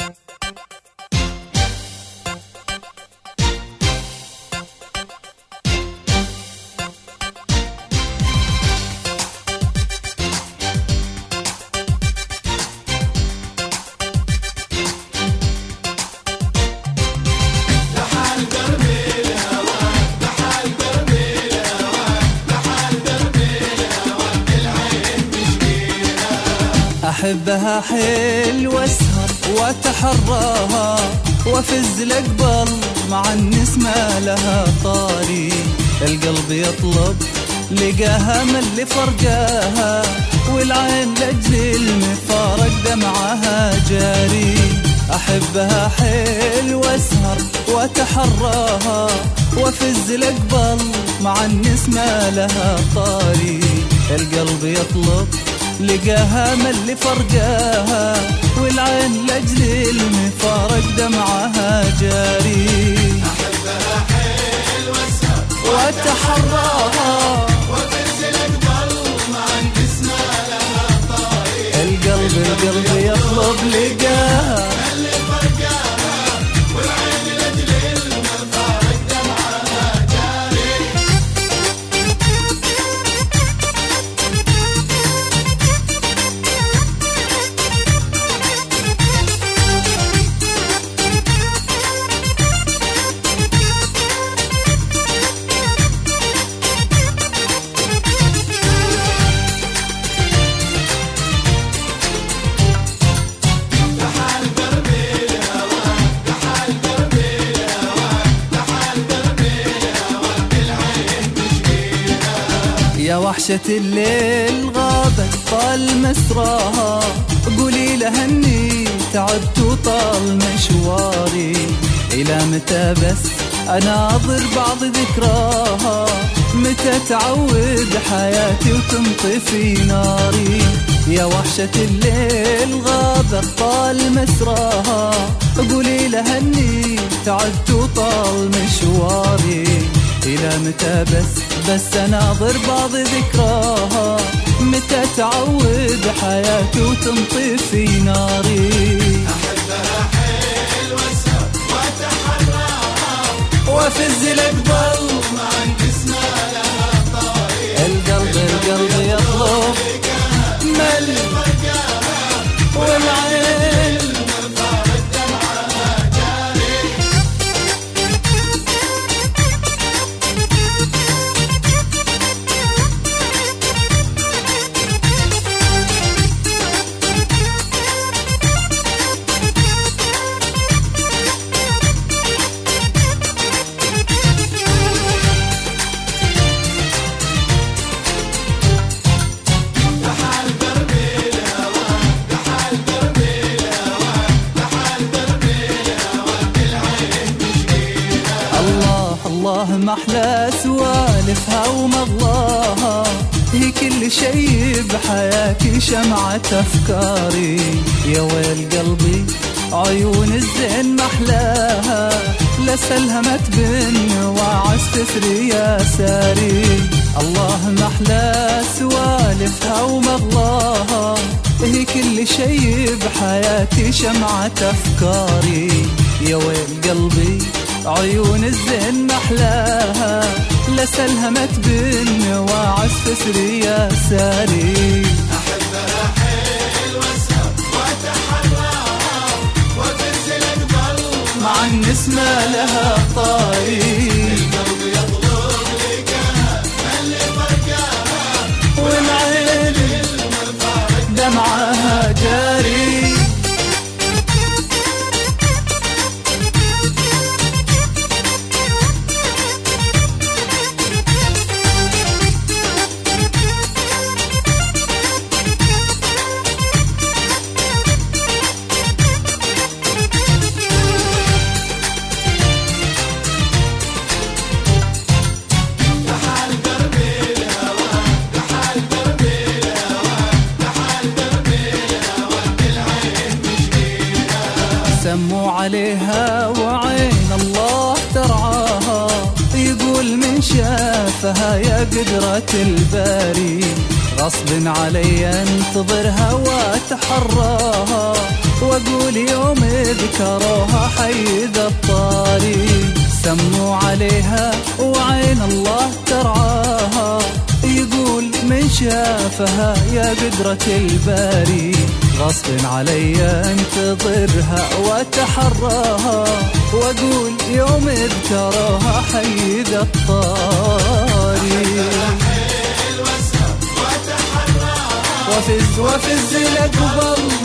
أحبها حيل واسهر واتحراها وافز الأقبل مع النسمة لها طاري. القلب يطلب لقاها من اللي فرقاها، والعين لأجل المفارق دمعها جاري. أحبها حيل واسهر واتحراها وافز الأقبل مع النسمة لها طاري. القلب يطلب لقاها من اللي فرقاها، والعين لأجل المفارق دمعها جاري. أحبها حيل واسهر واتحراها وافز الأقبل مع النسمة لها طاري. القلب يطلب لقاها اللي فرقاها، والعين لأجل المفارق دمعها جاري. يا وحشة الليل غابت طال مسراها، قولي لها اني تعبت وطال مشواري. الى متى بس اناظر بعض ذكراها، متى تعود حياتي وتنطفي ناري. يا وحشة الليل غابت طال مسراها، قولي لها اني تعبت وطال مشواري. إلى متى بس أناظر بعض ذكراها، متى تعود حياتي وتنطفي ناري. أحبها حيل واسهر واتحراها وافز الأقبل مع النسمة لها طاري. القلب يطلب مل فرقاها، والعين المفارق دمعها جاري. الله ما أحلى سوالفها ومغلاها، هي كل شي بحياتي شمعة أفكاري. يا ويل قلبي عيون الزين ما أحلاها، لسلها ما تبن وعز تسري يا ساري. الله ما أحلى سوالفها ومغلاها، هي كل شي بحياتي شمعة أفكاري. يا ويل قلبي عيون الزين محلاها، لسلها ما تبن وعز تسري يا ساري. أحبها حيل واسهر واتحراها وافز الأقبل مع النسمة لها طاري. القلب يطلب لقاها اللي فرقاها، والعين المفارق دمعها جاري. سموا عليها وعين الله ترعاها، يقول من شافها يا قدرة الباري. غصب علي انتظرها واتحراها، واقول يوم ذكروها حي ذا الطاري. سموا عليها وعين الله ترعاها، يقول من شافها يا قدرة الباري. غصب علي انتظرها واتحراها، واقول يوم اذكرها حي ذا الطاري. وفز لقب الله